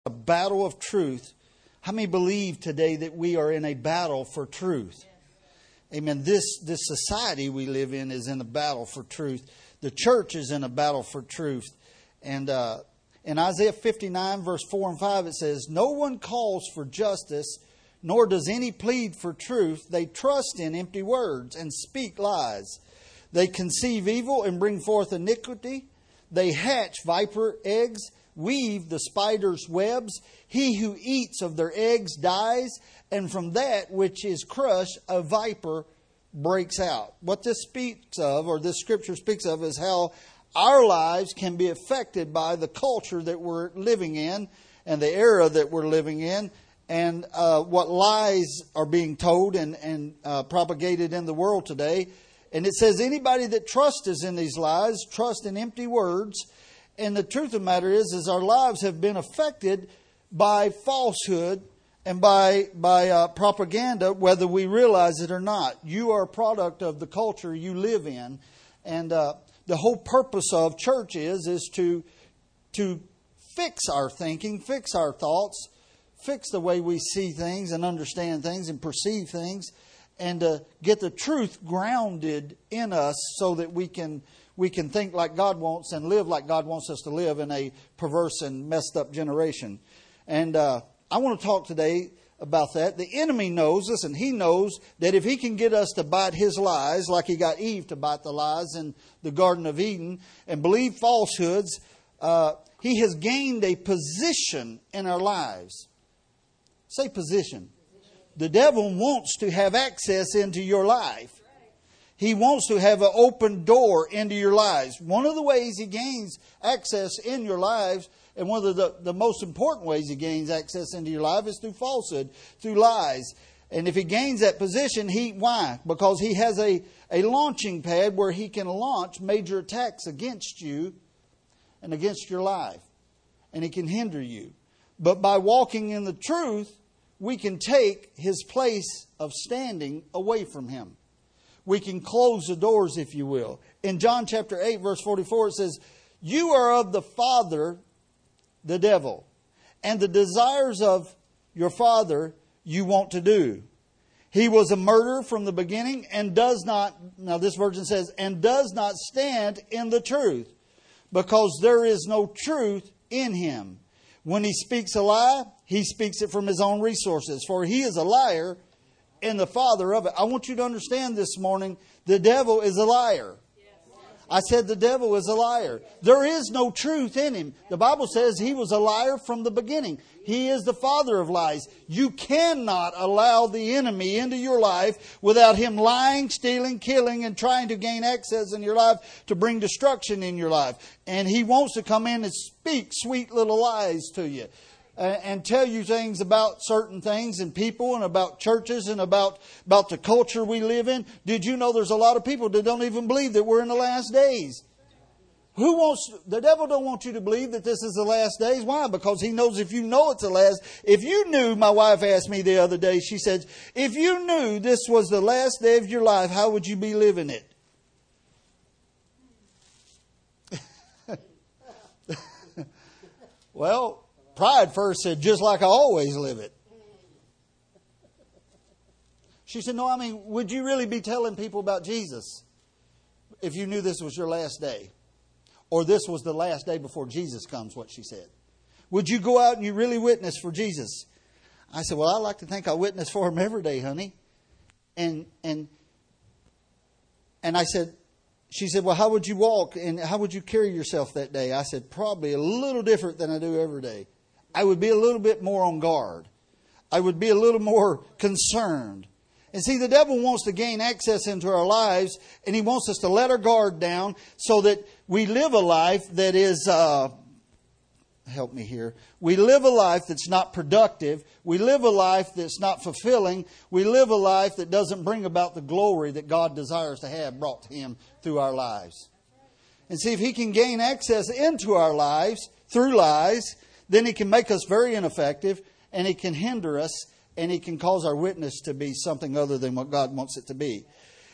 A battle of truth. How many believe today that we are in a battle for truth? Amen. This society we live in is in a battle for truth. The church is in a battle for truth. And in Isaiah 59, verse 4 and 5, it says, "No one calls for justice, nor does any plead for truth. They trust in empty words and speak lies. They conceive evil and bring forth iniquity. They hatch viper eggs, weave the spider's webs. He who eats of their eggs dies, and from that which is crushed, a viper breaks out." What this speaks of, or this scripture speaks of, is how our lives can be affected by the culture that we're living in and the era that we're living in, and what lies are being told and propagated in the world today. And it says anybody that trusts in these lies, trust in empty words. And the truth of the matter is our lives have been affected by falsehood and by propaganda, whether we realize it or not. You are a product of the culture you live in. And the whole purpose of church is to fix our thinking, fix our thoughts, fix the way we see things and understand things and perceive things, and get the truth grounded in us so that we can think like God wants and live like God wants us to live in a perverse and messed up generation. And I want to talk today about that. The enemy knows this, and he knows that if he can get us to bite his lies, like he got Eve to bite the lies in the Garden of Eden and believe falsehoods, he has gained a position in our lives. Say position. The devil wants to have access into your life. He wants to have an open door into your lives. One of the ways he gains access in your lives, and one of the most important ways he gains access into your life, is through falsehood, through lies. And if he gains that position, why? Because he has a launching pad where he can launch major attacks against you and against your life. And he can hinder you. But by walking in the truth, we can take his place of standing away from him. We can close the doors, if you will. In John chapter 8, verse 44, it says, "You are of the father, the devil, and the desires of your father you want to do. He was a murderer from the beginning and does not," now this version says, "and does not stand in the truth, because there is no truth in him. When he speaks a lie, he speaks it from his own resources, for he is a liar and the father of it." I want you to understand this morning, the devil is a liar. I said the devil is a liar. There is no truth in him. The Bible says he was a liar from the beginning. He is the father of lies. You cannot allow the enemy into your life without him lying, stealing, killing, and trying to gain access in your life to bring destruction in your life. And he wants to come in and speak sweet little lies to you. And tell you things about certain things and people and about churches and about the culture we live in. Did you know there's a lot of people that don't even believe that we're in the last days? The devil don't want you to believe that this is the last days. Why? Because he knows if you know it's the last. If you knew, my wife asked me the other day, she said, if you knew this was the last day of your life, how would you be living it? Well, pride first said, just like I always live it. She said, no, I mean, would you really be telling people about Jesus if you knew this was your last day? Or this was the last day before Jesus comes, what she said. Would you go out and you really witness for Jesus? I said, well, I like to think I witness for him every day, honey. And I said, she said, well, how would you walk and how would you carry yourself that day? I said, probably a little different than I do every day. I would be a little bit more on guard. I would be a little more concerned. And see, the devil wants to gain access into our lives, and he wants us to let our guard down so that we live a life that is, help me here. We live a life that's not productive. We live a life that's not fulfilling. We live a life that doesn't bring about the glory that God desires to have brought to him through our lives. And see, if he can gain access into our lives through lies, then he can make us very ineffective, and he can hinder us, and he can cause our witness to be something other than what God wants it to be.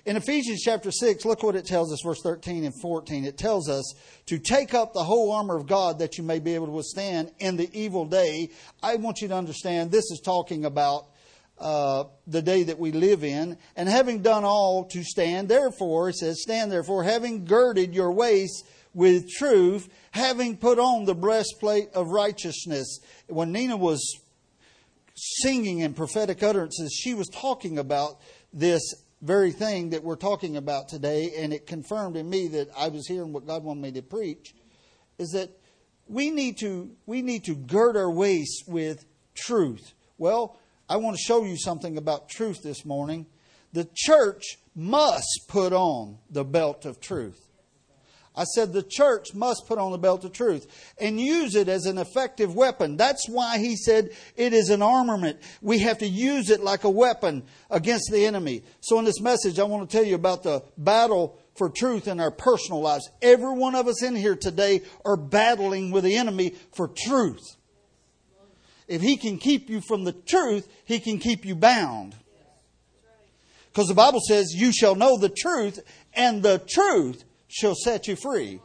In Ephesians chapter 6, look what it tells us, verse 13 and 14. It tells us to take up the whole armor of God that you may be able to withstand in the evil day. I want you to understand this is talking about the day that we live in. And having done all to stand, therefore, it says, stand therefore, having girded your waist with truth, having put on the breastplate of righteousness. When Nina was singing in prophetic utterances, she was talking about this very thing that we're talking about today, and it confirmed in me that I was hearing what God wanted me to preach, is that we need to gird our waist with truth. Well, I want to show you something about truth this morning. The church must put on the belt of truth. I said the church must put on the belt of truth and use it as an effective weapon. That's why he said it is an armament. We have to use it like a weapon against the enemy. So in this message, I want to tell you about the battle for truth in our personal lives. Every one of us in here today are battling with the enemy for truth. If he can keep you from the truth, he can keep you bound. Because the Bible says, you shall know the truth, and the truth shall set you free.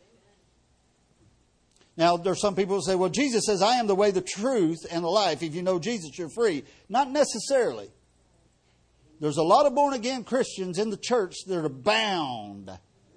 Now, there's some people who say, well, Jesus says, I am the way, the truth, and the life. If you know Jesus, you're free. Not necessarily. There's a lot of born-again Christians in the church that are bound.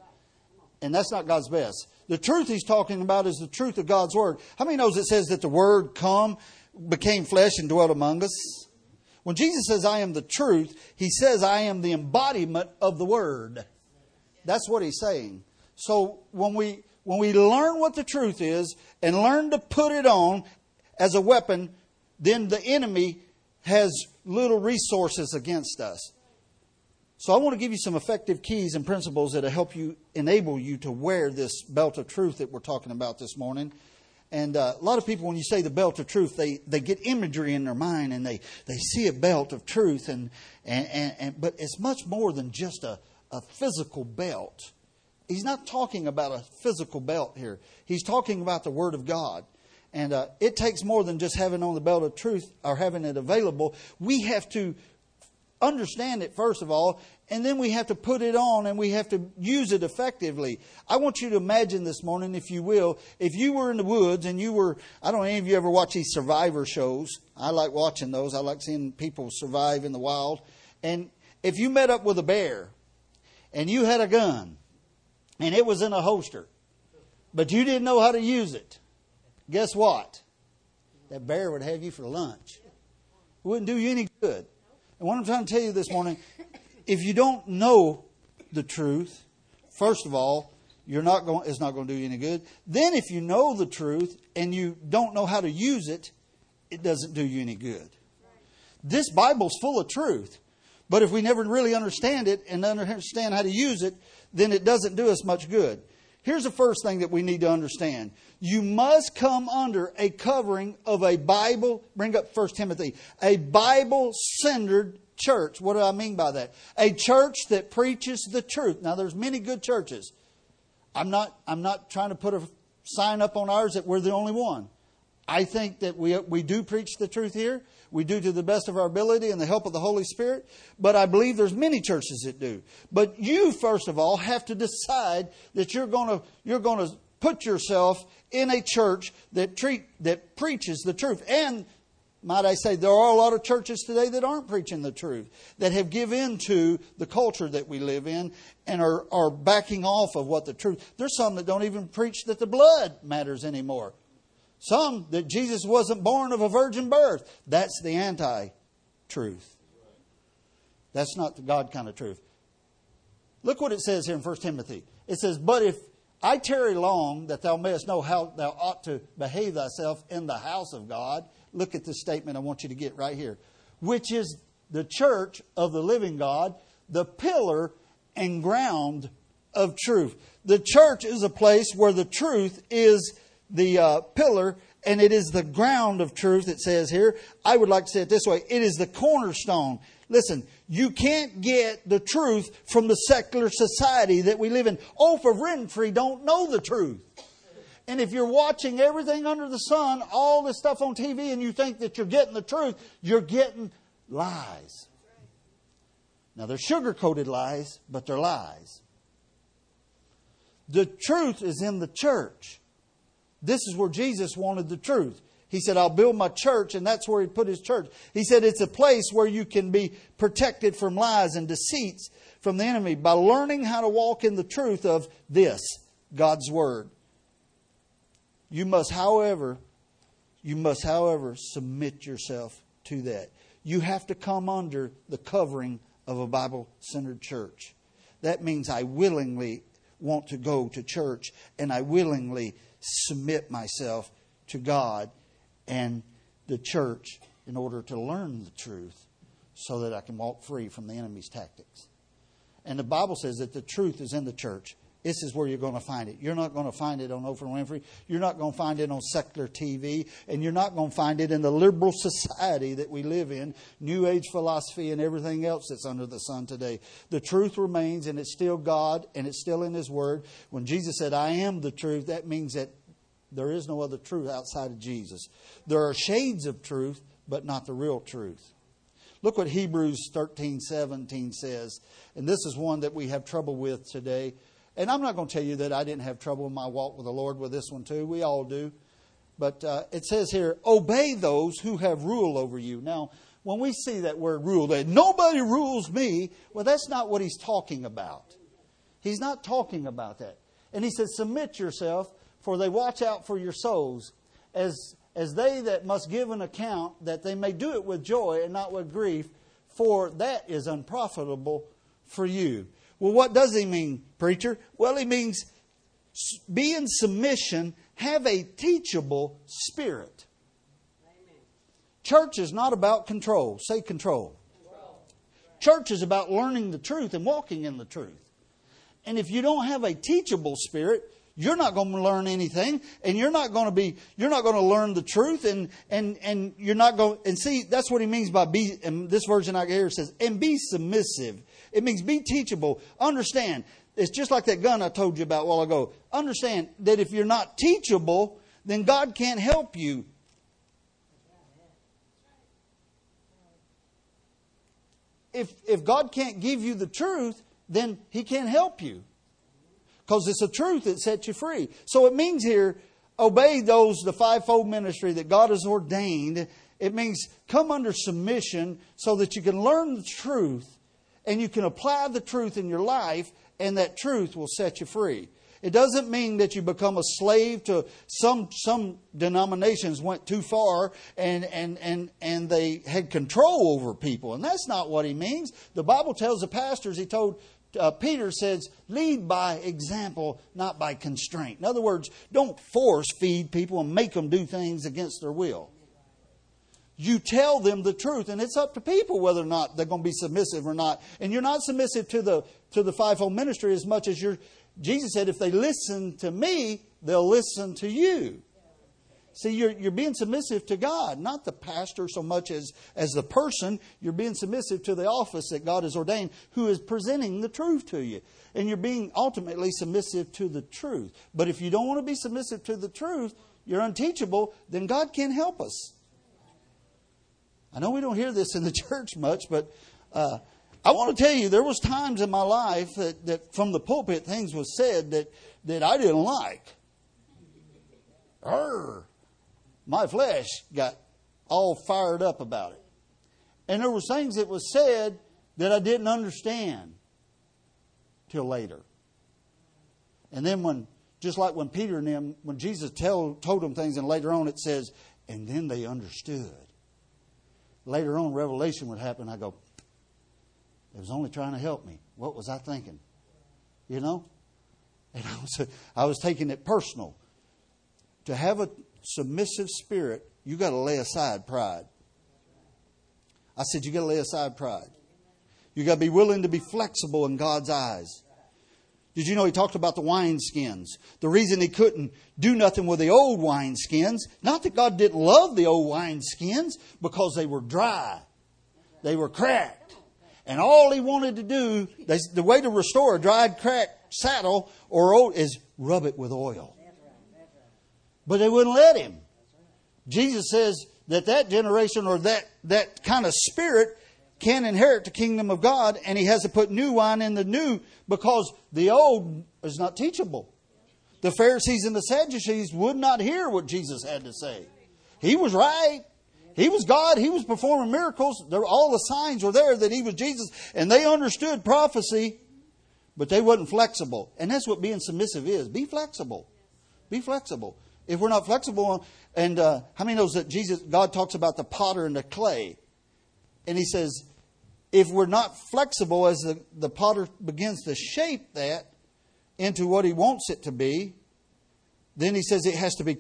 And that's not God's best. The truth he's talking about is the truth of God's Word. How many knows it says that the Word became flesh and dwelt among us? When Jesus says, I am the truth, he says, I am the embodiment of the Word. That's what he's saying. So when we learn what the truth is and learn to put it on as a weapon, then the enemy has little resources against us. So I want to give you some effective keys and principles that will help you, enable you to wear this belt of truth that we're talking about this morning. And a lot of people, when you say the belt of truth, they get imagery in their mind and they see a belt of truth. But it's much more than just a physical belt. He's not talking about a physical belt here. He's talking about the Word of God. And it takes more than just having on the belt of truth or having it available. We have to understand it, first of all, and then we have to put it on and we have to use it effectively. I want you to imagine this morning, if you will, if you were in the woods and you were, I don't know, any of you ever watch these survivor shows? I like watching those. I like seeing people survive in the wild. And if you met up with a bear and you had a gun and it was in a holster, but you didn't know how to use it, guess what? That bear would have you for lunch. It wouldn't do you any good. And what I'm trying to tell you this morning, if you don't know the truth, first of all, it's not going to do you any good. Then if you know the truth and you don't know how to use it, it doesn't do you any good. This Bible's full of truth. But if we never really understand it and understand how to use it, then it doesn't do us much good. Here's the first thing that we need to understand. You must come under a covering of a Bible, bring up 1 Timothy, a Bible-centered church. What do I mean by that? A church that preaches the truth. Now, there's many good churches. I'm not trying to put a sign up on ours that we're the only one. I think that we do preach the truth here. We do to the best of our ability and the help of the Holy Spirit. But I believe there's many churches that do. But you, first of all, have to decide that you're going to put yourself in a church that preaches the truth. And might I say, there are a lot of churches today that aren't preaching the truth, that have given in to the culture that we live in and are backing off of what the truth. There's some that don't even preach that the blood matters anymore. Some that Jesus wasn't born of a virgin birth. That's the anti-truth. That's not the God kind of truth. Look what it says here in 1 Timothy. It says, but if I tarry long, that thou mayest know how thou ought to behave thyself in the house of God. Look at this statement I want you to get right here. Which is the church of the living God, the pillar and ground of truth. The church is a place where the truth is the pillar, and it is the ground of truth, it says here. I would like to say it this way. It is the cornerstone. Listen, you can't get the truth from the secular society that we live in. Oprah Winfrey don't know the truth. And if you're watching everything under the sun, all this stuff on TV, and you think that you're getting the truth, you're getting lies. Now, they're sugar-coated lies, but they're lies. The truth is in the church. This is where Jesus wanted the truth. He said, I'll build my church, and that's where He put His church. He said it's a place where you can be protected from lies and deceits from the enemy by learning how to walk in the truth of this, God's Word. You must, however, submit yourself to that. You have to come under the covering of a Bible-centered church. That means I willingly want to go to church, and I willingly submit myself to God and the church in order to learn the truth so that I can walk free from the enemy's tactics. And the Bible says that the truth is in the church. This is where you're going to find it. You're not going to find it on Oprah Winfrey. You're not going to find it on secular TV. And you're not going to find it in the liberal society that we live in, New Age philosophy and everything else that's under the sun today. The truth remains, and it's still God, and it's still in His Word. When Jesus said, I am the truth, that means that there is no other truth outside of Jesus. There are shades of truth, but not the real truth. Look what Hebrews 13:17 says. And this is one that we have trouble with today. And I'm not going to tell you that I didn't have trouble in my walk with the Lord with this one too. We all do. But it says here, obey those who have rule over you. Now, when we see that word rule, that nobody rules me, well, that's not what He's talking about. He's not talking about that. And He says, submit yourself, for they watch out for your souls, as they that must give an account, that they may do it with joy and not with grief, for that is unprofitable for you. Well, what does He mean, preacher? Well, He means be in submission, have a teachable spirit. Amen. Church is not about control. Say control. Church is about learning the truth and walking in the truth. And if you don't have a teachable spirit, you're not going to learn anything, and you're not going to learn the truth, and you're not going, and see, that's what He means by be, and this version I hear says, and be submissive. It means be teachable. Understand, it's just like that gun I told you about a while ago. Understand that if you're not teachable, then God can't help you. If God can't give you the truth, then He can't help you. Because it's the truth that sets you free. So it means here, obey the fivefold ministry that God has ordained. It means come under submission so that you can learn the truth and you can apply the truth in your life, and that truth will set you free. It doesn't mean that you become a slave to some denominations went too far and they had control over people. And that's not what He means. The Bible tells the pastors, He told Peter says, lead by example, not by constraint. In other words, don't force feed people and make them do things against their will. You tell them the truth, and it's up to people whether or not they're going to be submissive or not. And you're not submissive to the fivefold ministry as much as Jesus said, if they listen to me, they'll listen to you. See, you're being submissive to God, not the pastor so much as the person. You're being submissive to the office that God has ordained, who is presenting the truth to you. And you're being ultimately submissive to the truth. But if you don't want to be submissive to the truth, you're unteachable, then God can't help us. I know we don't hear this in the church much, but I want to tell you, there was times in my life that from the pulpit things was said that I didn't like. My flesh got all fired up about it. And there was things that was said that I didn't understand till later. And then just like when Peter and them, when Jesus told them things, and later on it says, and then they understood. Later on, revelation would happen. I go, it was only trying to help me. What was I thinking? You know? And I was taking it personal. To have a submissive spirit, you got to lay aside pride. I said, you got to lay aside pride. You got to be willing to be flexible in God's eyes. Did you know He talked about the wineskins? The reason He couldn't do nothing with the old wineskins, not that God didn't love the old wineskins, because they were dry. They were cracked. And all He wanted to do, the way to restore a dried, cracked saddle or old is rub it with oil. But they wouldn't let Him. Jesus says that generation or that kind of spirit can't inherit the kingdom of God, and he has to put new wine in the new because the old is not teachable. The Pharisees and the Sadducees would not hear what Jesus had to say. He was right. He was God. He was performing miracles. All the signs were there that he was Jesus. And they understood prophecy, but they wasn't flexible. And that's what being submissive is. Be flexible. Be flexible. If we're not flexible, and how many knows that God talks about the potter and the clay? And he says, if we're not flexible as the potter begins to shape that into what he wants it to be, then he says it has to be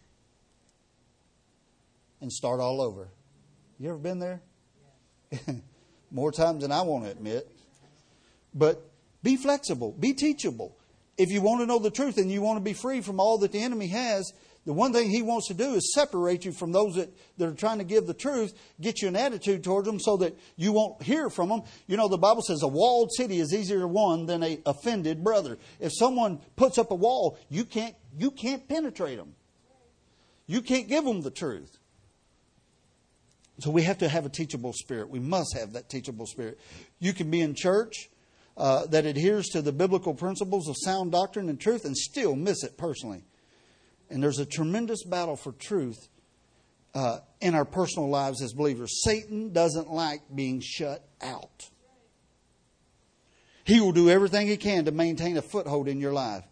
and start all over. You ever been there? More times than I want to admit. But be flexible. Be teachable. If you want to know the truth and you want to be free from all that the enemy has, the one thing he wants to do is separate you from those that are trying to give the truth, get you an attitude towards them so that you won't hear from them. You know, the Bible says a walled city is easier won than an offended brother. If someone puts up a wall, you can't penetrate them. You can't give them the truth. So we have to have a teachable spirit. We must have that teachable spirit. You can be in church that adheres to the biblical principles of sound doctrine and truth and still miss it personally. And there's a tremendous battle for truth in our personal lives as believers. Satan doesn't like being shut out. He will do everything he can to maintain a foothold in your life.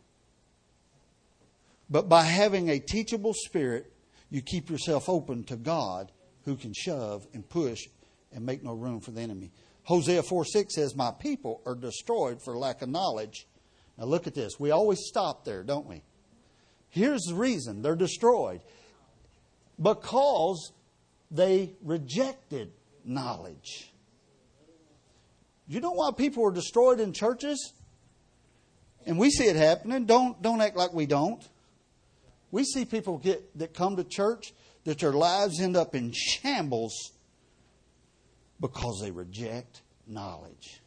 But by having a teachable spirit, you keep yourself open to God, who can shove and push and make no room for the enemy. Hosea 4:6 says, my people are destroyed for lack of knowledge. Now look at this. We always stop there, don't we? Here's the reason they're destroyed. Because they rejected knowledge. You know why people are destroyed in churches? And we see it happening. Don't act like we don't. We see people that come to church that their lives end up in shambles because they reject knowledge.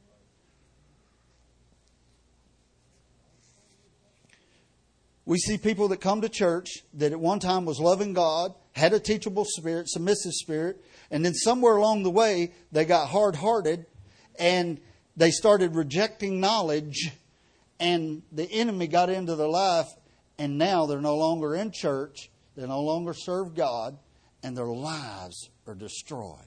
We see people that come to church that at one time was loving God, had a teachable spirit, submissive spirit, and then somewhere along the way they got hard-hearted and they started rejecting knowledge, and the enemy got into their life, and now they're no longer in church, they no longer serve God, and their lives are destroyed.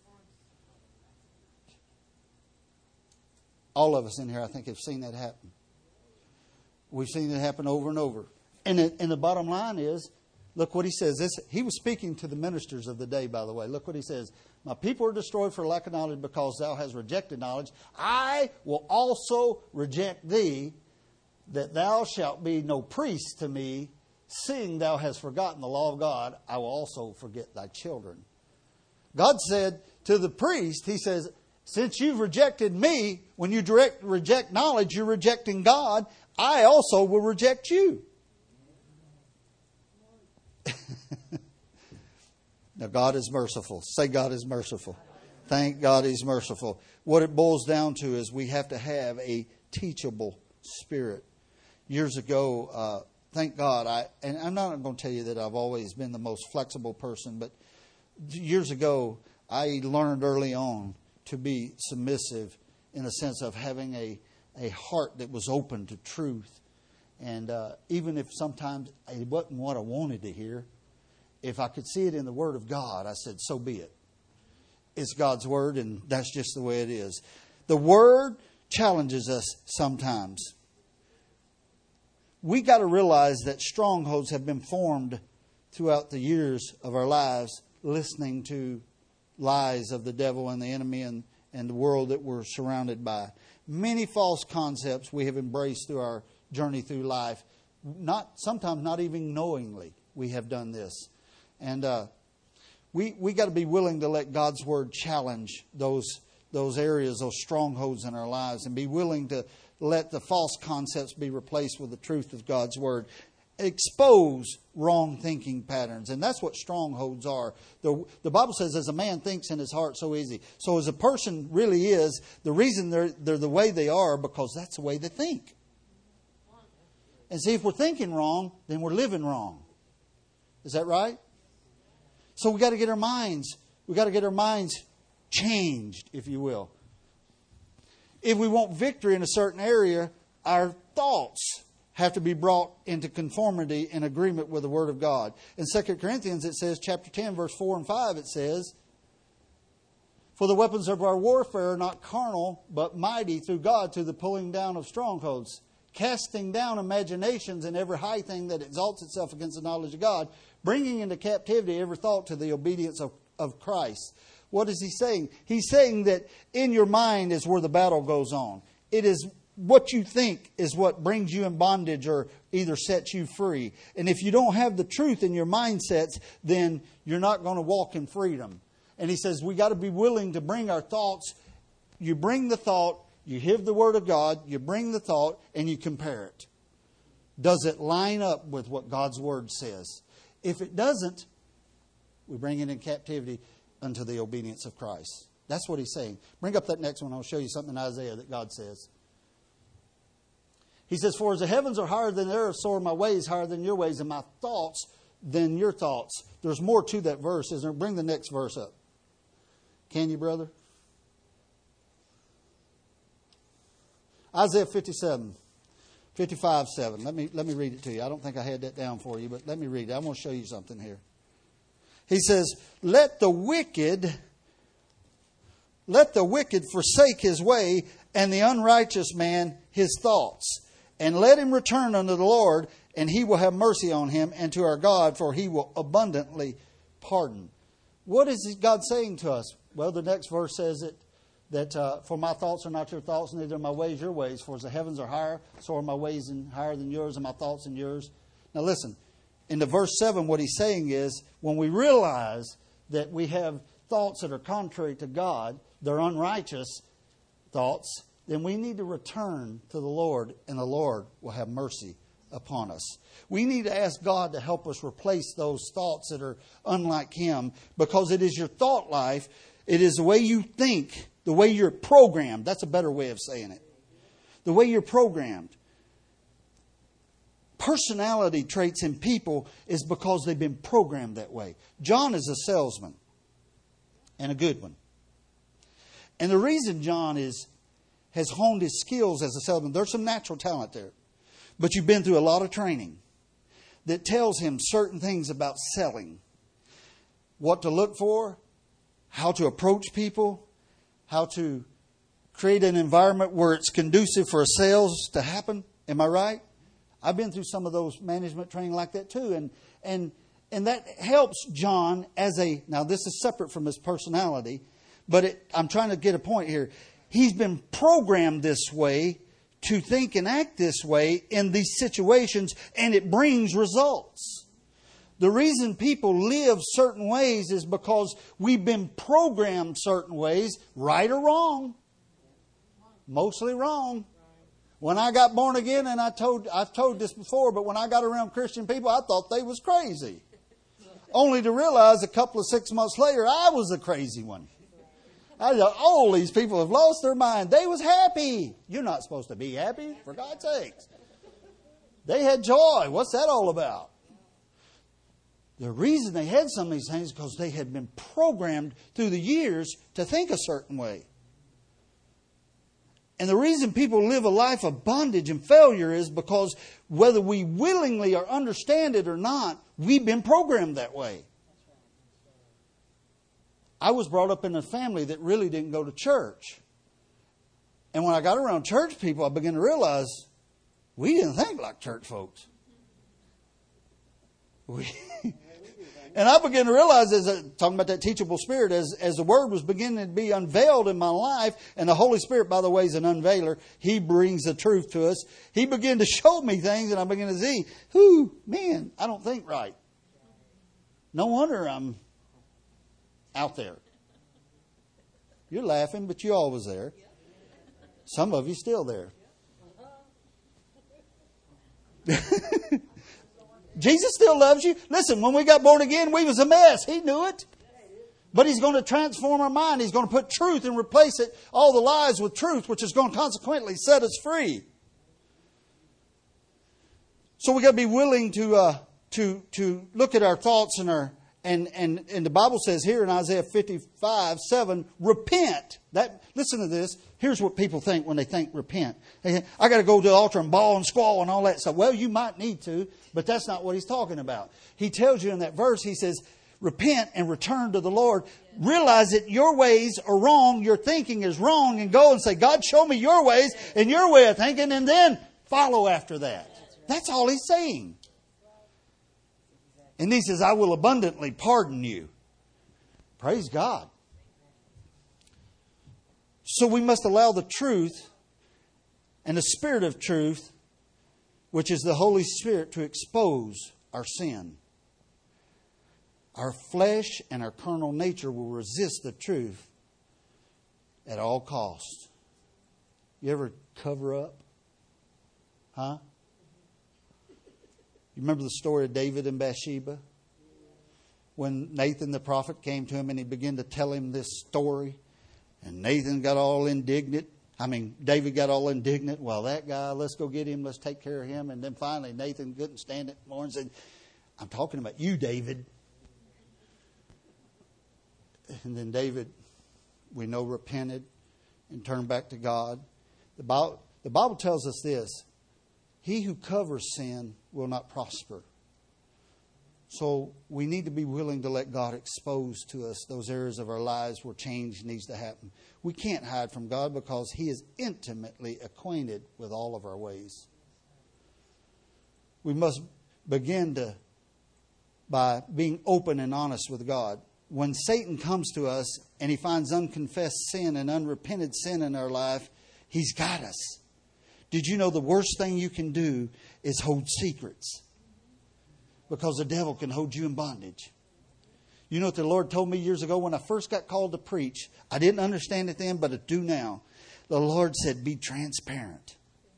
All of us in here, I think, have seen that happen. We've seen it happen over and over. And the bottom line is, look what he says. He was speaking to the ministers of the day, by the way. Look what he says. My people are destroyed for lack of knowledge because thou hast rejected knowledge. I will also reject thee, that thou shalt be no priest to me. Seeing thou hast forgotten the law of God, I will also forget thy children. God said to the priest, he says, since you've rejected me, when you reject knowledge, you're rejecting God. I also will reject you. Now, God is merciful. Say, God is merciful. Thank God He's merciful. What it boils down to is we have to have a teachable spirit. Years ago, thank God, and I'm not going to tell you that I've always been the most flexible person, but years ago, I learned early on to be submissive in a sense of having a heart that was open to truth. And even if sometimes it wasn't what I wanted to hear, if I could see it in the Word of God, I said, so be it. It's God's Word, and that's just the way it is. The Word challenges us sometimes. We got to realize that strongholds have been formed throughout the years of our lives, listening to lies of the devil and the enemy and the world that we're surrounded by. Many false concepts we have embraced through our journey through life. Sometimes not even knowingly we have done this. And we got to be willing to let God's Word challenge those areas, those strongholds in our lives, and be willing to let the false concepts be replaced with the truth of God's Word. Expose wrong thinking patterns. And that's what strongholds are. The Bible says, as a man thinks in his heart, so is he. So as a person really is, the reason they're the way they are, because that's the way they think. And see, if we're thinking wrong, then we're living wrong. Is that right? So we got to get our minds changed, if you will. If we want victory in a certain area, our thoughts have to be brought into conformity and agreement with the Word of God. In 2 Corinthians, it says, chapter 10, verse 4 and 5, it says, "For the weapons of our warfare are not carnal, but mighty through God to the pulling down of strongholds, casting down imaginations and every high thing that exalts itself against the knowledge of God, bringing into captivity every thought to the obedience of Christ." What is he saying? He's saying that in your mind is where the battle goes on. It is what you think is what brings you in bondage or either sets you free. And if you don't have the truth in your mindsets, then you're not going to walk in freedom. And he says we got to be willing to bring our thoughts. You bring the thought, you hear the Word of God, you bring the thought, and you compare it. Does it line up with what God's Word says? If it doesn't, we bring it in captivity unto the obedience of Christ. That's what he's saying. Bring up that next one. I'll show you something in Isaiah that God says. He says, "For as the heavens are higher than the earth, so are my ways higher than your ways, and my thoughts than your thoughts." There's more to that verse, isn't there? Bring the next verse up. Can you, brother? Isaiah 55:7. Let me read it to you. I don't think I had that down for you, but let me read it. I want to show you something here. He says, let the wicked forsake his way, and the unrighteous man his thoughts. And let him return unto the Lord, and He will have mercy on him, and to our God, for He will abundantly pardon. What is God saying to us? Well, the next verse says that for my thoughts are not your thoughts, neither are my ways your ways. For as the heavens are higher, so are my ways higher than yours, and my thoughts than yours. Now listen, in the verse 7, what he's saying is, when we realize that we have thoughts that are contrary to God, they're unrighteous thoughts, then we need to return to the Lord, and the Lord will have mercy upon us. We need to ask God to help us replace those thoughts that are unlike Him, because it is your thought life, it is the way you think, the way you're programmed. That's a better way of saying it. The way you're programmed. Personality traits in people is because they've been programmed that way. John is a salesman, and a good one. And the reason John has honed his skills as a salesman, there's some natural talent there. But you've been through a lot of training that tells him certain things about selling. What to look for, how to approach people, how to create an environment where it's conducive for sales to happen. Am I right? I've been through some of those management training like that too. And that helps John now this is separate from his personality, but I'm trying to get a point here. He's been programmed this way to think and act this way in these situations, and it brings results. The reason people live certain ways is because we've been programmed certain ways, right or wrong. Mostly wrong. When I got born again, and I've told this before, but when I got around Christian people, I thought they was crazy. Only to realize a couple of 6 months later, I was the crazy one. I thought, oh, these people have lost their mind. They was happy. You're not supposed to be happy, for God's sakes. They had joy. What's that all about? The reason they had some of these things is because they had been programmed through the years to think a certain way. And the reason people live a life of bondage and failure is because whether we willingly or understand it or not, we've been programmed that way. I was brought up in a family that really didn't go to church. And when I got around church people, I began to realize we didn't think like church folks. And I began to realize, talking about that teachable spirit, as the Word was beginning to be unveiled in my life, and the Holy Spirit, by the way, is an unveiler. He brings the truth to us. He began to show me things, and I began to see, man, I don't think right. No wonder I'm out there. You're laughing, but you all was there. Some of you still there. Jesus still loves you. Listen, when we got born again, we was a mess. He knew it. But He's going to transform our mind. He's going to put truth and replace it, all the lies with truth, which is going to consequently set us free. So we got to be willing to look at our thoughts and And the Bible says here in Isaiah 55:7, repent. Listen to this. Here's what people think when they think repent. They think, I got to go to the altar and bawl and squall and all that stuff. Well, you might need to, but that's not what he's talking about. He tells you in that verse, he says, repent and return to the Lord. Realize that your ways are wrong, your thinking is wrong, and go and say, God, show me your ways and your way of thinking, and then follow after that. That's all he's saying. And he says, I will abundantly pardon you. Praise God. So we must allow the truth and the Spirit of truth, which is the Holy Spirit, to expose our sin. Our flesh and our carnal nature will resist the truth at all costs. You ever cover up? Huh? You remember the story of David and Bathsheba? When Nathan the prophet came to him and he began to tell him this story. And Nathan got all indignant. David got all indignant. Well, that guy, let's go get him. Let's take care of him. And then finally Nathan couldn't stand it more and said, I'm talking about you, David. And then David, we know, repented and turned back to God. The Bible tells us this. He who covers sin will not prosper. So we need to be willing to let God expose to us those areas of our lives where change needs to happen. We can't hide from God because He is intimately acquainted with all of our ways. We must begin by being open and honest with God. When Satan comes to us and he finds unconfessed sin and unrepented sin in our life, he's got us. Did you know the worst thing you can do is hold secrets? Because the devil can hold you in bondage. You know what the Lord told me years ago when I first got called to preach? I didn't understand it then, but I do now. The Lord said, be transparent.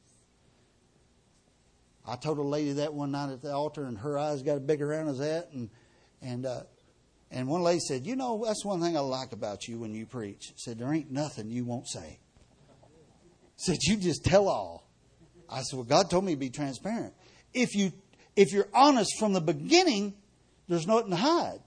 I told a lady that one night at the altar, and her eyes got as big around as that. And one lady said, you know, that's one thing I like about you when you preach. Said, there ain't nothing you won't say. Said, you just tell all. I said, well, God told me to be transparent. If you're honest from the beginning, there's nothing to hide.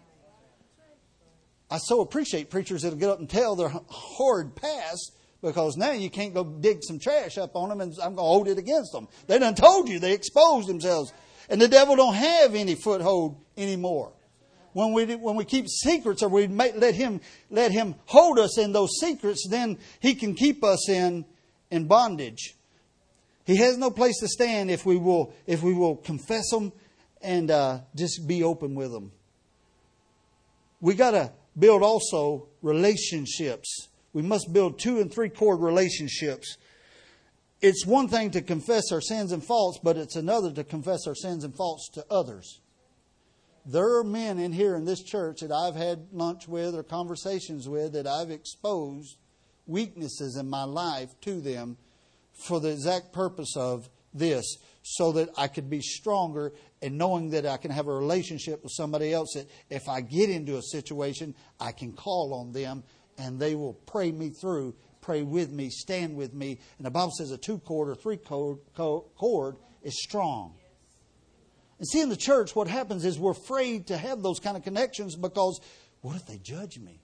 I so appreciate preachers that'll get up and tell their horrid past, because now you can't go dig some trash up on them and I'm going to hold it against them. They done told you. They exposed themselves. And the devil don't have any foothold anymore. When we keep secrets, or we let him hold us in those secrets, then he can keep us in bondage. He has no place to stand if we will confess them and just be open with them. We got to build also relationships. We must build 2 and 3 cord relationships. It's one thing to confess our sins and faults, but it's another to confess our sins and faults to others. There are men in here in this church that I've had lunch with or conversations with that I've exposed weaknesses in my life to them for the exact purpose of this, so that I could be stronger, and knowing that I can have a relationship with somebody else that if I get into a situation, I can call on them and they will pray me through, pray with me, stand with me. And the Bible says a 2 cord or 3 cord is strong. And see, in the church, what happens is we're afraid to have those kind of connections because what if they judge me?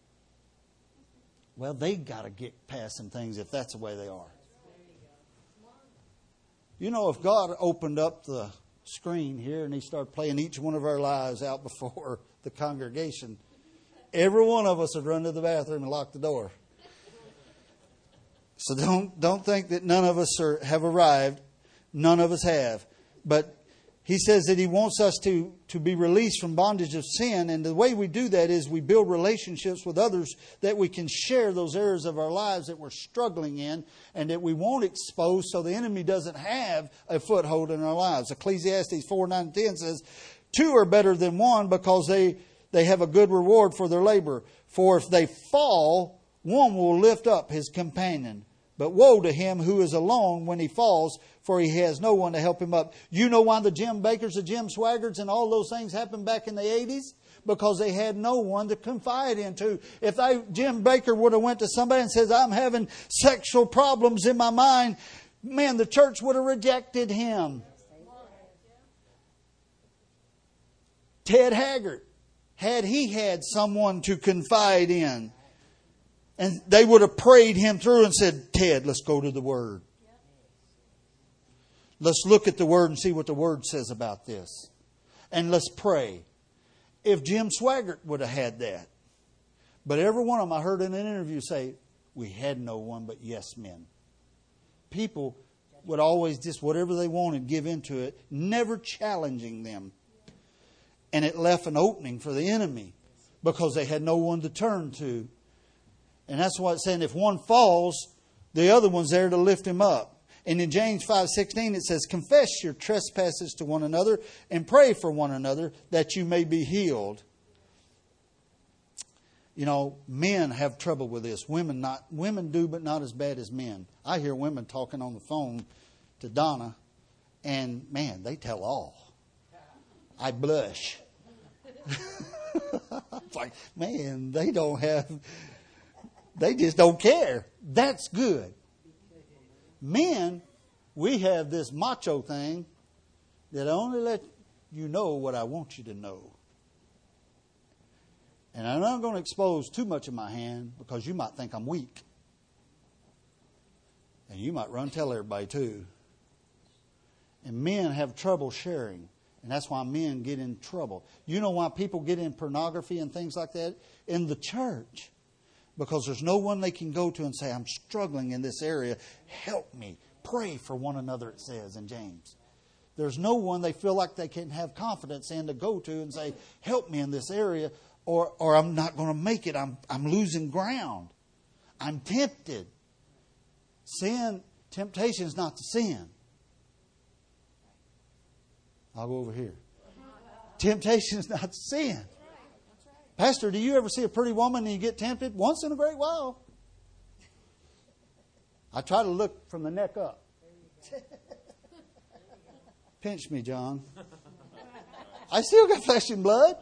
Well, they got to get past some things if that's the way they are. You know, if God opened up the screen here and He started playing each one of our lives out before the congregation, every one of us would run to the bathroom and lock the door. So don't think that none of us have arrived. None of us have. But He says that He wants us to be released from bondage of sin. And the way we do that is we build relationships with others that we can share those areas of our lives that we're struggling in and that we won't expose, so the enemy doesn't have a foothold in our lives. Ecclesiastes 4:9-10 says, 2 are better than 1 because they have a good reward for their labor. For if they fall, one will lift up his companion. But woe to him who is alone when he falls, for he has no one to help him up. You know why the Jim Bakkers, the Jim Swaggarts, and all those things happened back in the 80s? Because they had no one to confide into. If Jim Bakker would have went to somebody and says, I'm having sexual problems in my mind, man, the church would have rejected him. Ted Haggard, had he had someone to confide in, and they would have prayed him through and said, Ted, let's go to the Word. Let's look at the Word and see what the Word says about this. And let's pray. If Jim Swaggart would have had that. But every one of them I heard in an interview say, we had no one but yes men. People would always just whatever they wanted give into it, never challenging them. And it left an opening for the enemy because they had no one to turn to. And that's why it's saying if one falls, the other one's there to lift him up. And in James 5:16 it says, confess your trespasses to one another and pray for one another that you may be healed. You know, men have trouble with this. Women do, but not as bad as men. I hear women talking on the phone to Donna, and man, they tell all. I blush. It's like, man, they just don't care. That's good. Men, we have this macho thing that I only let you know what I want you to know. And I'm not going to expose too much of my hand because you might think I'm weak. And you might run and tell everybody too. And men have trouble sharing. And that's why men get in trouble. You know why people get in pornography and things like that? In the church. Because there's no one they can go to and say, I'm struggling in this area. Help me. Pray for one another, it says in James. There's no one they feel like they can have confidence in to go to and say, help me in this area, or I'm not going to make it. I'm losing ground. I'm tempted. Temptation is not to sin. I'll go over here. Temptation is not to sin. Pastor, do you ever see a pretty woman and you get tempted? Once in a great while. I try to look from the neck up. Pinch me, John. I still got flesh and blood.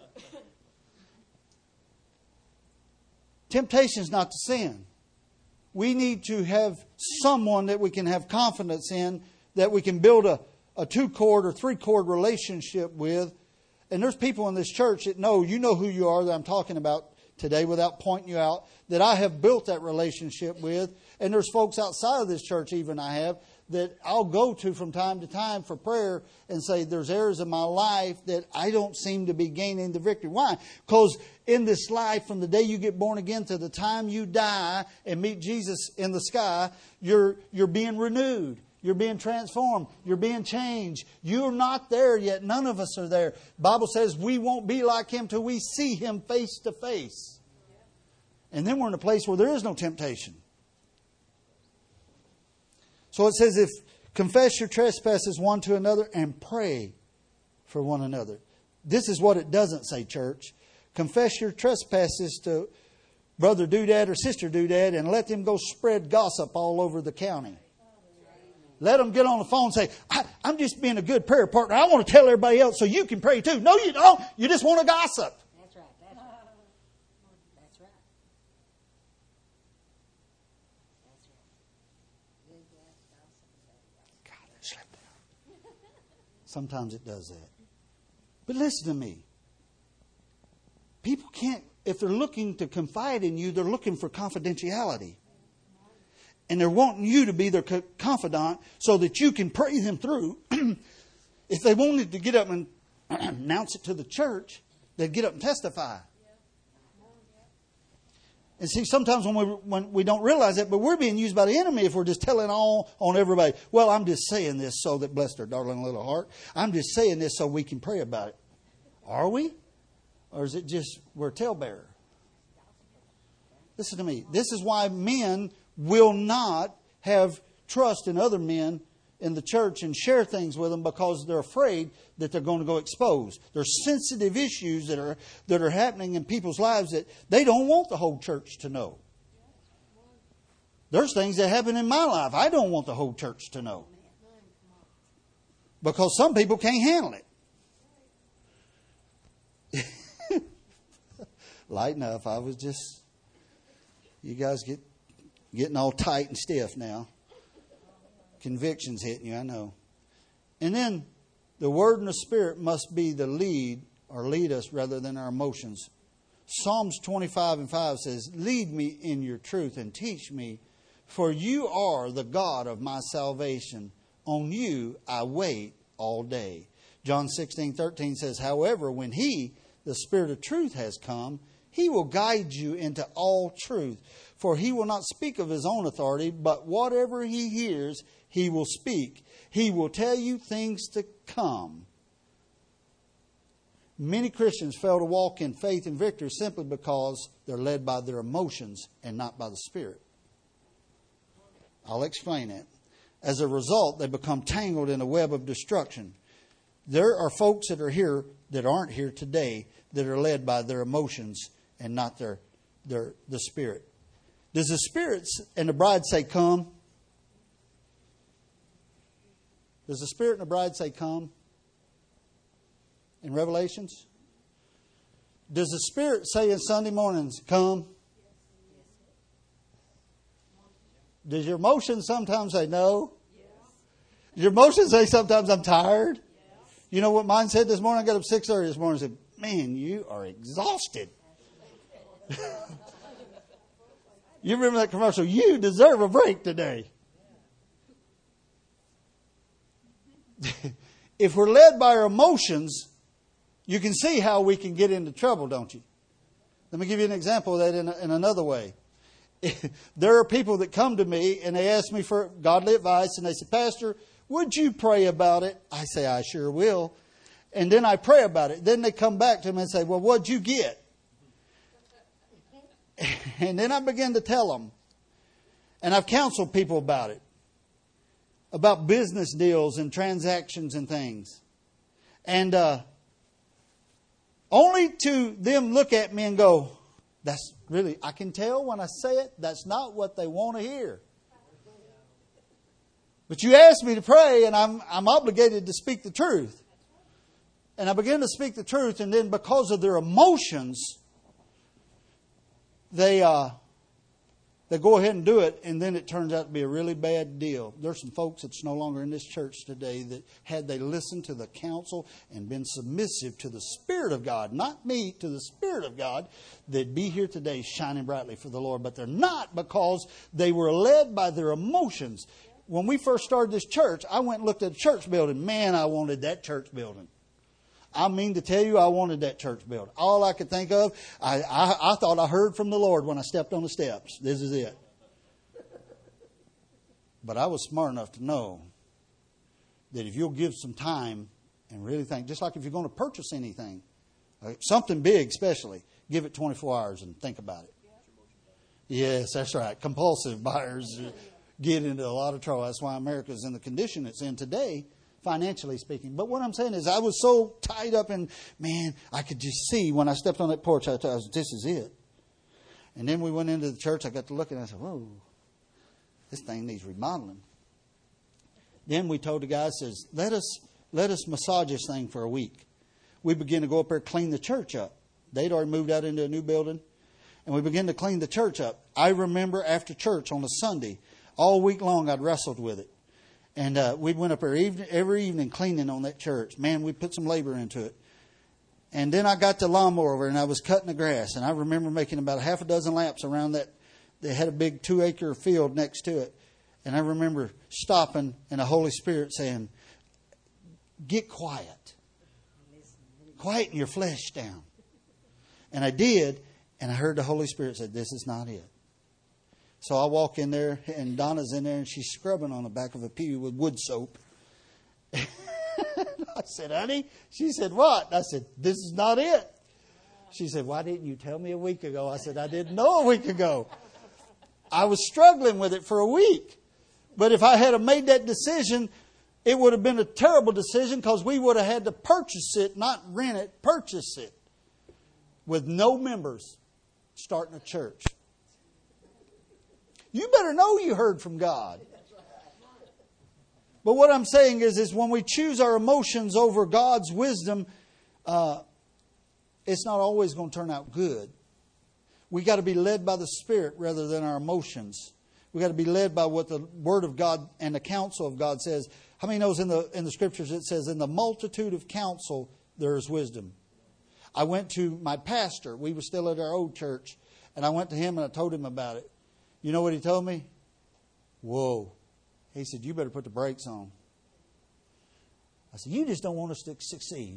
Temptation is not to sin. We need to have someone that we can have confidence in, that we can build a 2-chord or 3-chord relationship with. And there's people in this church that you know who you are that I'm talking about today without pointing you out, that I have built that relationship with. And there's folks outside of this church even I have that I'll go to from time to time for prayer and say there's areas of my life that I don't seem to be gaining the victory. Why? Because in this life, from the day you get born again to the time you die and meet Jesus in the sky, you're being renewed. You're being transformed. You're being changed. You're not there yet. None of us are there. The Bible says we won't be like Him till we see Him face to face. And then we're in a place where there is no temptation. So it says, if confess your trespasses one to another and pray for one another. This is what it doesn't say, church. Confess your trespasses to Brother Doodad or Sister Doodad and let them go spread gossip all over the county. Let them get on the phone and say, I'm just being a good prayer partner. I want to tell everybody else so you can pray too. No, you don't. You just want to gossip. That's right. That's right. That's right. That's right. God, that slept down. Sometimes it does that. But listen to me. People can't, if they're looking to confide in you, they're looking for confidentiality. And they're wanting you to be their confidant so that you can pray them through. If they wanted to get up and announce it to the church, they'd get up and testify. And see, sometimes when we don't realize it, but we're being used by the enemy if we're just telling all on everybody. Well, I'm just saying this so that, bless their darling little heart, I'm just saying this so we can pray about it. Are we? Or is it just we're a talebearer? Listen to me. This is why men will not have trust in other men in the church and share things with them, because they're afraid that they're going to go exposed. There's sensitive issues that are happening in people's lives that they don't want the whole church to know. There's things that happen in my life I don't want the whole church to know, because some people can't handle it. Lighten up. I was just, you guys getting all tight and stiff now. Conviction's hitting you, I know. And then the Word and the Spirit must be the lead or lead us rather than our emotions. Psalms 25:5 says, lead me in your truth and teach me, for you are the God of my salvation. On you I wait all day. John 16:13 says, however, when He, the Spirit of truth, has come, He will guide you into all truth. For He will not speak of His own authority, but whatever He hears, He will speak. He will tell you things to come. Many Christians fail to walk in faith and victory simply because they're led by their emotions and not by the Spirit. I'll explain it. As a result, they become tangled in a web of destruction. There are folks that are here that aren't here today that are led by their emotions and not the Spirit. Does the Spirit and the bride say, come? Does the Spirit and the bride say, come? In Revelations? Does the Spirit say in Sunday mornings, come? Does your emotions sometimes say no? Does your emotions say sometimes I'm tired? You know what mine said this morning? I got up 6:30 this morning and said, man, you are exhausted. You remember that commercial? You deserve a break today. If we're led by our emotions, you can see how we can get into trouble, don't you? Let me give you an example of that in another way. There are people that come to me and they ask me for godly advice and they say, Pastor, would you pray about it? I say, I sure will. And then I pray about it. Then they come back to me and say, well, what'd you get? And then I begin to tell them. And I've counseled people about it. About business deals and transactions and things. And only to them look at me and go, that's really, I can tell when I say it, that's not what they want to hear. But you asked me to pray and I'm obligated to speak the truth. And I begin to speak the truth, and then because of their emotions, they go ahead and do it, and then it turns out to be a really bad deal. There's some folks that's no longer in this church today that had they listened to the counsel and been submissive to the Spirit of God, not me, to the Spirit of God, they'd be here today shining brightly for the Lord. But they're not because they were led by their emotions. When we first started this church, I went and looked at a church building. Man, I wanted that church building. I mean to tell you, I wanted that church built. All I could think of, I thought I heard from the Lord when I stepped on the steps. This is it. But I was smart enough to know that if you'll give some time and really think, just like if you're going to purchase anything, something big especially, give it 24 hours and think about it. Yes, that's right. Compulsive buyers get into a lot of trouble. That's why America's in the condition it's in today, financially speaking. But what I'm saying is I was so tied up in, man, I could just see when I stepped on that porch, I thought, this is it. And then we went into the church, I got to look and I said, whoa, this thing needs remodeling. Then we told the guy, says, let us massage this thing for a week. We began to go up there and clean the church up. They'd already moved out into a new building. And we began to clean the church up. I remember after church on a Sunday, all week long I'd wrestled with it. And we went up there every evening cleaning on that church. Man, we put some labor into it. And then I got the lawnmower over and I was cutting the grass. And I remember making about half a dozen laps around that. They had a big 2-acre field next to it. And I remember stopping and the Holy Spirit saying, get quiet. Quieten your flesh down. And I did. And I heard the Holy Spirit say, this is not it. So I walk in there, and Donna's in there, and she's scrubbing on the back of a pew with wood soap. I said, honey? She said, what? I said, this is not it. She said, why didn't you tell me a week ago? I said, I didn't know a week ago. I was struggling with it for a week. But if I had made that decision, it would have been a terrible decision because we would have had to purchase it, not rent it, purchase it. With no members starting a church. You better know you heard from God. But what I'm saying is when we choose our emotions over God's wisdom, it's not always going to turn out good. We got to be led by the Spirit rather than our emotions. We got to be led by what the Word of God and the counsel of God says. How many knows in the Scriptures it says, in the multitude of counsel there is wisdom. I went to my pastor. We were still at our old church. And I went to him and I told him about it. You know what he told me? Whoa. He said, you better put the brakes on. I said, you just don't want us to succeed.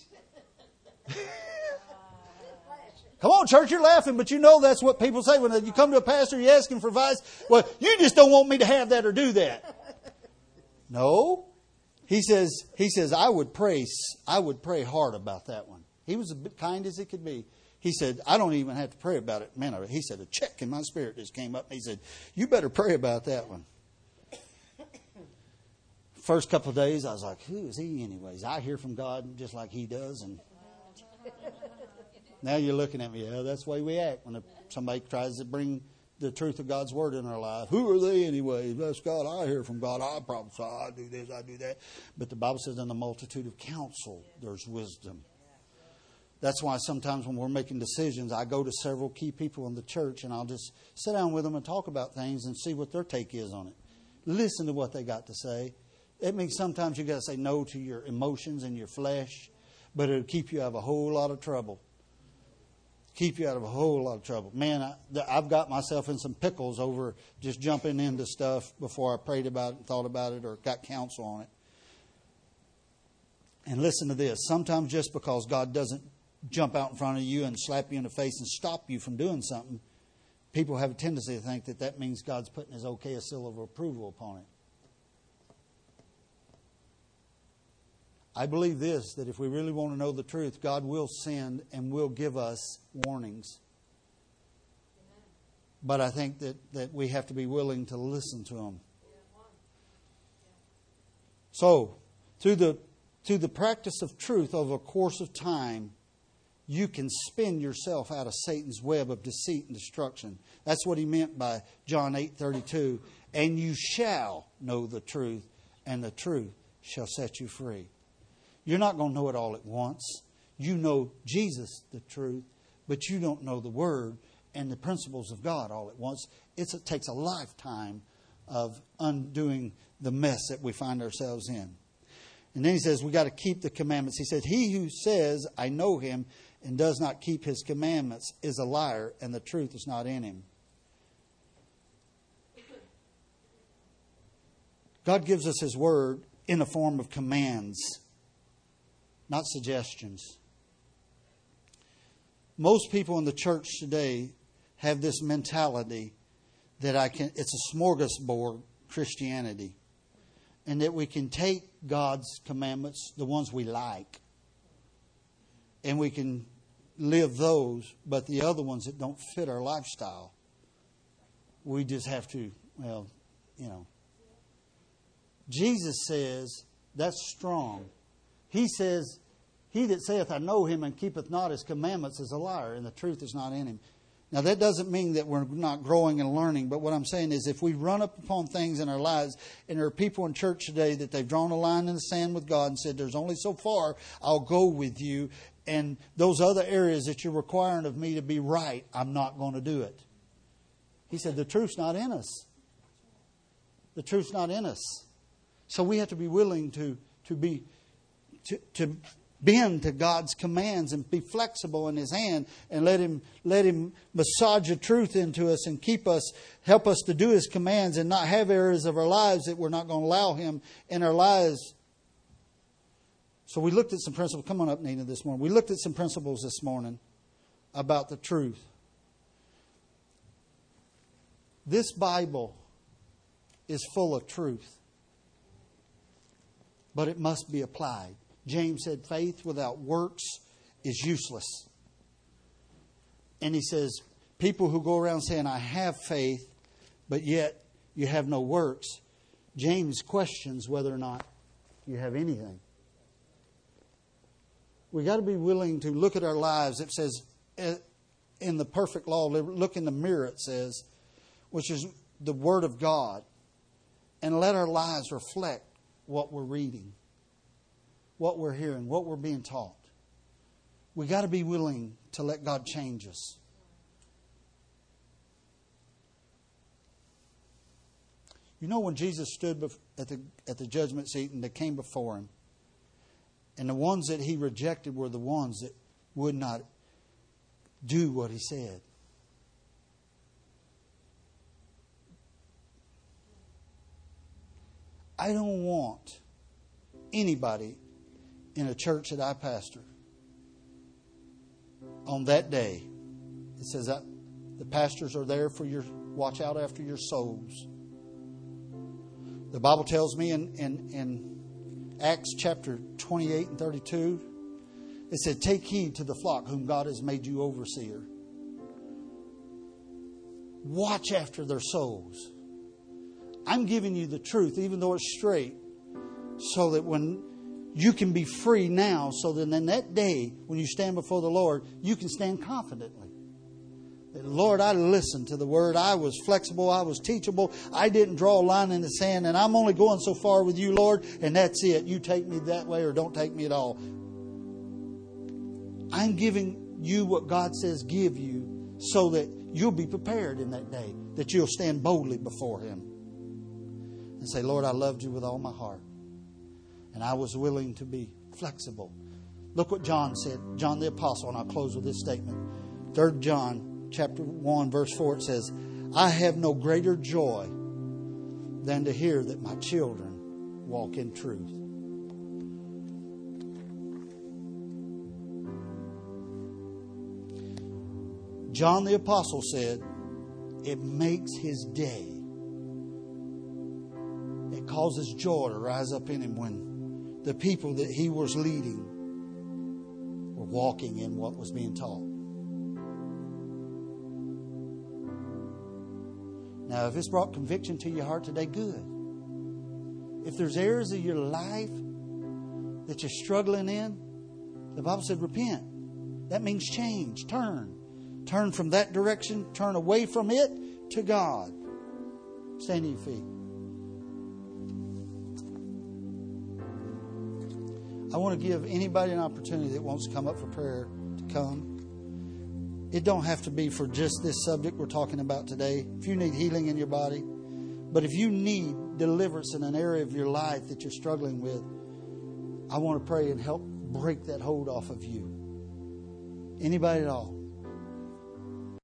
Come on, church, you're laughing, but you know that's what people say when you come to a pastor, you ask him for advice. Well, you just don't want me to have that or do that. No. He says, I would pray hard about that one. He was as kind as he could be. He said, I don't even have to pray about it. Man, he said, a check in my spirit just came up. And he said, you better pray about that one. First couple of days, I was like, who is he anyways? I hear from God just like he does. And now you're looking at me. Yeah, that's the way we act when somebody tries to bring the truth of God's word in our life. Who are they anyways? Bless God. I hear from God. I prophesy. I do this. I do that. But the Bible says in the multitude of counsel, there's wisdom. That's why sometimes when we're making decisions, I go to several key people in the church and I'll just sit down with them and talk about things and see what their take is on it. Listen to what they got to say. It means sometimes you got to say no to your emotions and your flesh, but it'll keep you out of a whole lot of trouble. Keep you out of a whole lot of trouble. Man, I've got myself in some pickles over just jumping into stuff before I prayed about it and thought about it or got counsel on it. And listen to this. Sometimes just because God doesn't jump out in front of you and slap you in the face and stop you from doing something, people have a tendency to think that means God's putting his okay, a seal of approval upon it. I believe this, that if we really want to know the truth, God will send and will give us warnings. But I think that we have to be willing to listen to them. So, through the practice of truth over a course of time, you can spin yourself out of Satan's web of deceit and destruction. That's what he meant by John 8:32. And you shall know the truth, and the truth shall set you free. You're not going to know it all at once. You know Jesus, the truth, but you don't know the Word and the principles of God all at once. It takes a lifetime of undoing the mess that we find ourselves in. And then he says we got to keep the commandments. He said, he who says, I know him, and does not keep his commandments is a liar, and the truth is not in him. God gives us his word in the form of commands, not suggestions. Most people in the church today have this mentality that it's a smorgasbord Christianity, and that we can take God's commandments, the ones we like, and we can live those, but the other ones that don't fit our lifestyle, we just have to, Jesus says that's strong. He says, he that saith, I know him, and keepeth not his commandments is a liar, and the truth is not in him. Now, that doesn't mean that we're not growing and learning, but what I'm saying is if we run up upon things in our lives, and there are people in church today that they've drawn a line in the sand with God and said, there's only so far I'll go with you, and those other areas that you're requiring of me to be right, I'm not going to do it. He said, the truth's not in us. The truth's not in us. So we have to be willing to bend to God's commands and be flexible in his hand and let him massage the truth into us and help us to do his commands and not have areas of our lives that we're not going to allow him in our lives. So we looked at some principles. Come on up, Nina, this morning. We looked at some principles this morning about the truth. This Bible is full of truth, but it must be applied. James said faith without works is useless. And he says people who go around saying, I have faith, but yet you have no works. James questions whether or not you have anything. We got to be willing to look at our lives. It says in the perfect law, look in the mirror, it says, which is the Word of God, and let our lives reflect what we're reading, what we're hearing, what we're being taught. We got to be willing to let God change us. You know, when Jesus stood at the judgment seat and they came before him, and the ones that he rejected were the ones that would not do what He said. I don't want anybody in a church that I pastor on that day. It says that the pastors are there for your watch out after your souls. The Bible tells me in Acts chapter 28 and 32, it said, take heed to the flock whom God has made you overseer. Watch after their souls. I'm giving you the truth, even though it's straight, so that when you can be free now, so that in that day, when you stand before the Lord, you can stand confidently. That, Lord, I listened to the Word. I was flexible. I was teachable. I didn't draw a line in the sand, and I'm only going so far with you, Lord, and that's it. You take me that way or don't take me at all. I'm giving you what God says give you so that you'll be prepared in that day, that you'll stand boldly before Him and say, Lord, I loved you with all my heart. And I was willing to be flexible. Look what John said, John the Apostle, and I'll close with this statement. 3 John chapter 1, verse 4, it says, I have no greater joy than to hear that my children walk in truth. John the Apostle said, it makes his day. It causes joy to rise up in him when the people that he was leading were walking in what was being taught. Now, if it's brought conviction to your heart today, good. If there's areas of your life that you're struggling in, the Bible said repent. That means change, turn. Turn from that direction, turn away from it to God. Stand to your feet. I want to give anybody an opportunity that wants to come up for prayer to come. It don't have to be for just this subject we're talking about today. If you need healing in your body, but if you need deliverance in an area of your life that you're struggling with, I want to pray and help break that hold off of you. Anybody at all?